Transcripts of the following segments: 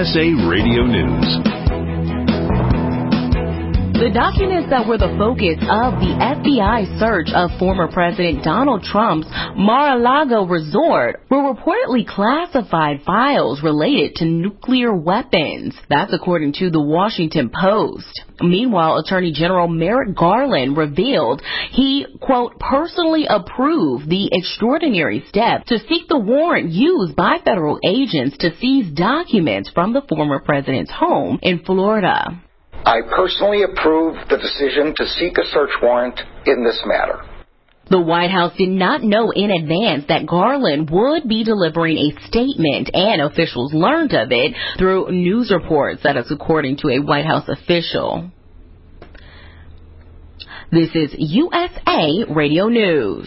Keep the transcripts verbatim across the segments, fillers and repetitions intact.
S A Radio News. The documents that were the focus of the F B I search of former President Donald Trump's Mar-a-Lago resort were reportedly classified files related to nuclear weapons. That's according to the Washington Post. Meanwhile, Attorney General Merrick Garland revealed he, quote, personally approved the extraordinary step to seek the warrant used by federal agents to seize documents from the former president's home in Florida. I personally approve the decision to seek a search warrant in this matter. The White House did not know in advance that Garland would be delivering a statement, and officials learned of it through news reports. That is according to a White House official. This is U S A Radio News.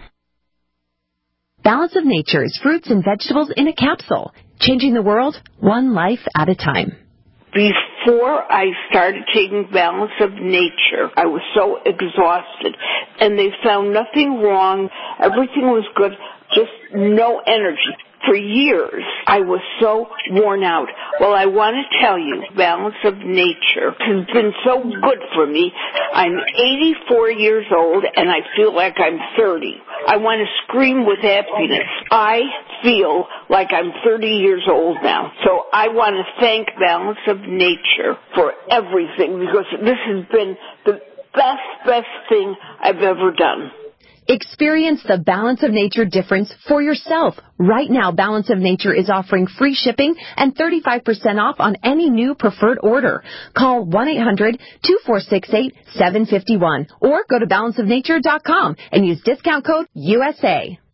Balance of Nature's fruits and vegetables in a capsule, changing the world one life at a time. Before I started taking Balance of Nature, I was so exhausted, and they found nothing wrong. Everything was good, just no energy. For years, I was so worn out. Well, I want to tell you, Balance of Nature has been so good for me. I'm eighty-four years old, and I feel like I'm thirty. I want to scream with happiness. I feel like I'm thirty years old now. So I want to thank Balance of Nature for everything, because this has been the best, best thing I've ever done. Experience the Balance of Nature difference for yourself. Right now, Balance of Nature is offering free shipping and thirty-five percent off on any new preferred order. Call one eight hundred two four six eight seven five one or go to balance of nature dot com and use discount code U S A.